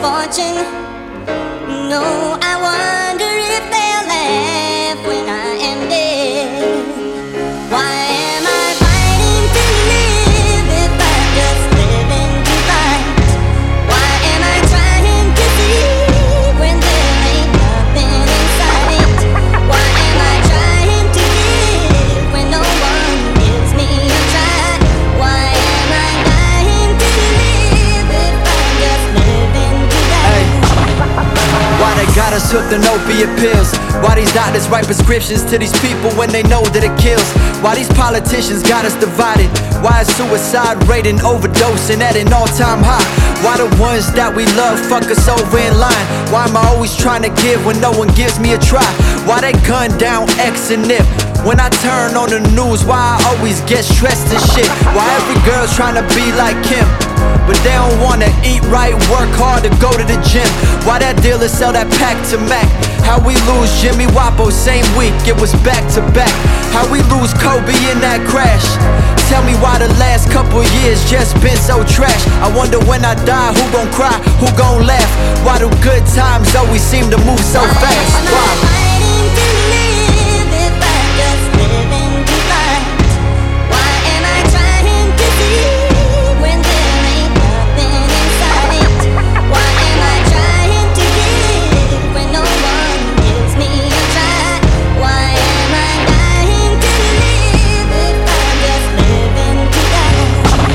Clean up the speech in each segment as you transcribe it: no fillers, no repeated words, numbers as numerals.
misfortune. No, I wonder if they'll laugh when I am dead. Why am I fighting to live if I'm just living to fight? Why am I trying to see when there ain't nothing inside? Why am I trying to live when no one gives me a try? Why am I dying to live if I'm just living to die? Why they got us hooked on opiate pills? Why these doctors write prescriptions to these people when they know that it kills? Why these politicians got us divided? Why is suicide rate and overdosing at an all-time high? Why the ones that we love fuck us over in line? Why am I always trying to give when no one gives me a try? Why they gun down X and Nip? When I turn on the news, why I always get stressed and shit? Why every girl's trying to be like Kim, but they don't wanna eat right, work hard, to go to the gym? Why that dealer sell that pack to Mac? How we lose Jimmy Wapo same week, it was back to back. How we lose Kobe in that crash? Tell me why the last couple years just been so trash. I wonder when I die, who gon' cry, who gon' laugh? Why do good times always seem to move so fast? Why? Fighting to live if I'm just living to fight? Why am I trying to see when there ain't nothing inside? Why am I trying to give when no one gives me a try? Why am I dying to live if I'm just living to die?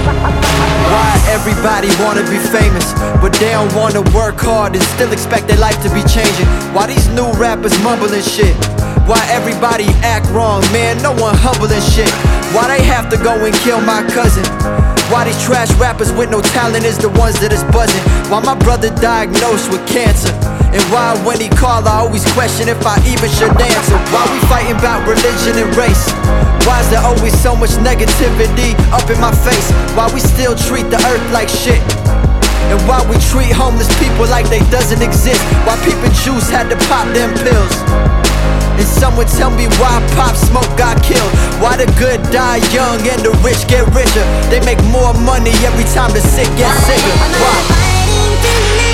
Why everybody wanna be famous, but they don't wanna work hard and still expect their life to be changing? Why these new rappers mumbling shit? Why everybody act wrong, man, no one humble and shit? Why they have to go and kill my cousin? Why these trash rappers with no talent is the ones that is buzzing? Why my brother diagnosed with cancer? And why when he call I always question if I even should answer? Why we fighting about religion and race? Why is there always so much negativity up in my face? Why we still treat the earth like shit? And why we treat homeless people like they doesn't exist? Why peeping Jews had to pop them pills? And someone tell me why Pop Smoke got killed? Why the good die young and the rich get richer? They make more money every time the sick get sicker. Why? Fighting to live